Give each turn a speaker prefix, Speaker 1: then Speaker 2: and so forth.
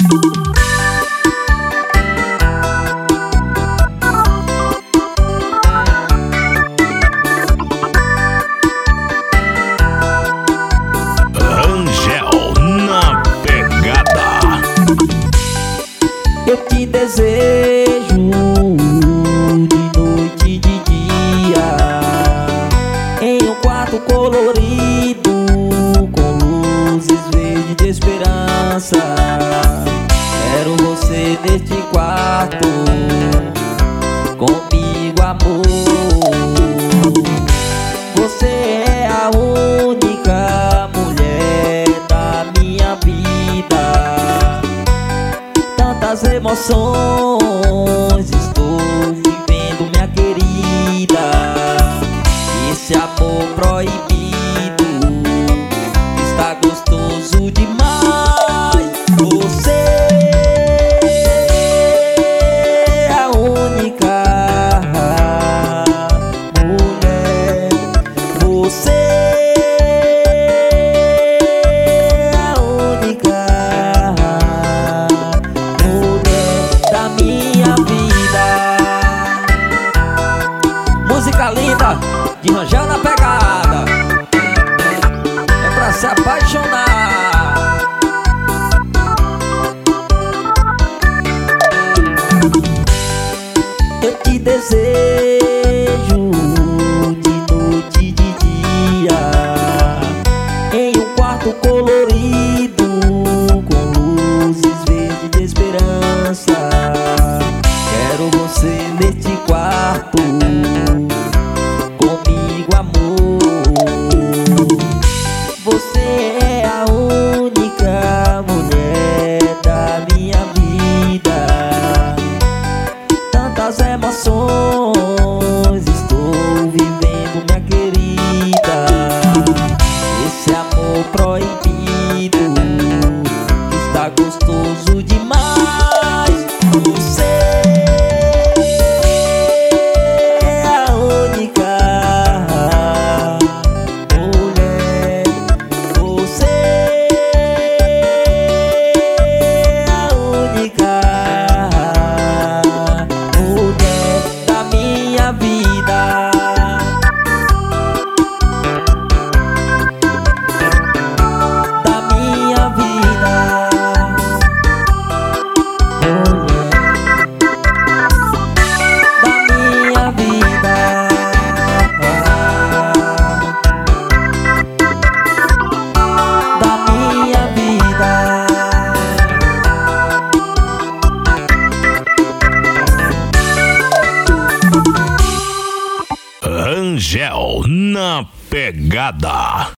Speaker 1: Rangel na pegada.
Speaker 2: Eu te desejo de noite e de dia, em um quarto colorido, com luzes verdes de esperança. Quero você neste quarto, comigo, amor. Você é a única mulher da minha vida. Tantas emoções estou vivendo, minha querida. Esse amor proibido está gostoso demais. Você é a única mulher. Você é a única mulher da minha vida. Música linda de Rangel na pegada, é pra se apaixonar. Eu te desejo de noite e de dia, em um quarto colorido, com luzes verdes de esperança. Quero você neste quarto, comigo, amor. Você é a única mulher da minha vida. Tantas emoções estou vivendo, minha querida. Esse amor proibido está gostoso demais. Você é a única mulher. Você é a única mulher da minha vida. Da minha vida. Mulher da minha vida. Da minha vida.
Speaker 1: Rangel na pegada.